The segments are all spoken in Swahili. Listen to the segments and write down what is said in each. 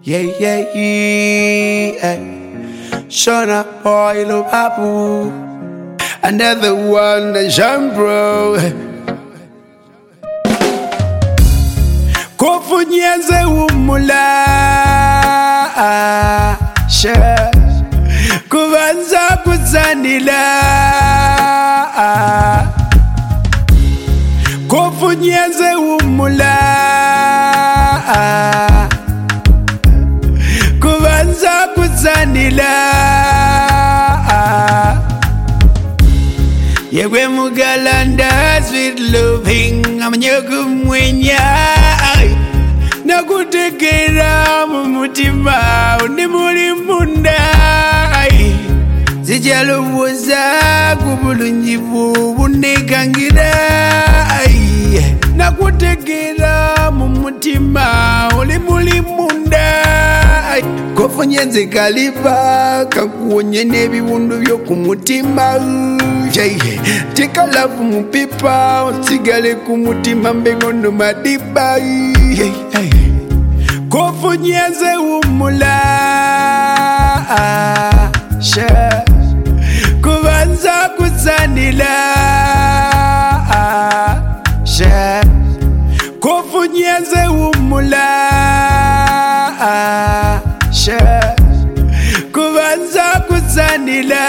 Yeah, yeah, yeah. Shona boy, lo papu. Another one, the Jean bro. Kofunyenze umula. Sha. Kubanza kuzanila. Kofunyenze umula. Kubanza kuzanila. Yegwe mugalanda sweet loving amanyoku mwenya nakutekera mu mutima undi muri munda zijalowoza kubulungi bunekangira nakutekera mu mutima uli muri munda kofunyenze kaliba kakuonye n'ebiwundu by'okumutima tika love mupipa osigale kumutima mbengono madiba kofunyenze umula sha kubanza kuzanila sha kofunyenze umula sha kubanza kuzanila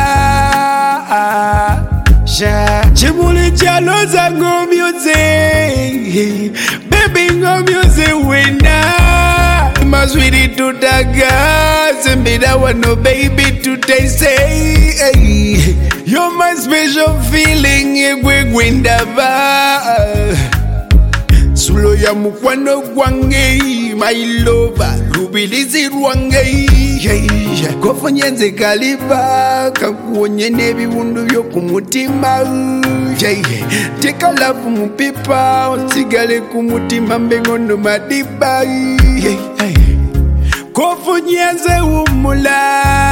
chimuli chaloza ngo music baby ngo music winner maswiri tutaga sembida wano baby say you're my special feeling igwegwinda ba sulo ya mukwano gwange my lover rubilizi rwange kofunyenze kaliba kakuonye n'ebiwundu by'okumutima tika love mupipa osigale kumutima mbengono madiba kofunyenze umula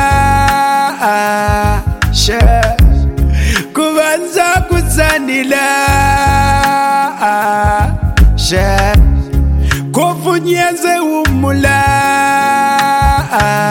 sha kubanza kuzanila sha kofunyenze umula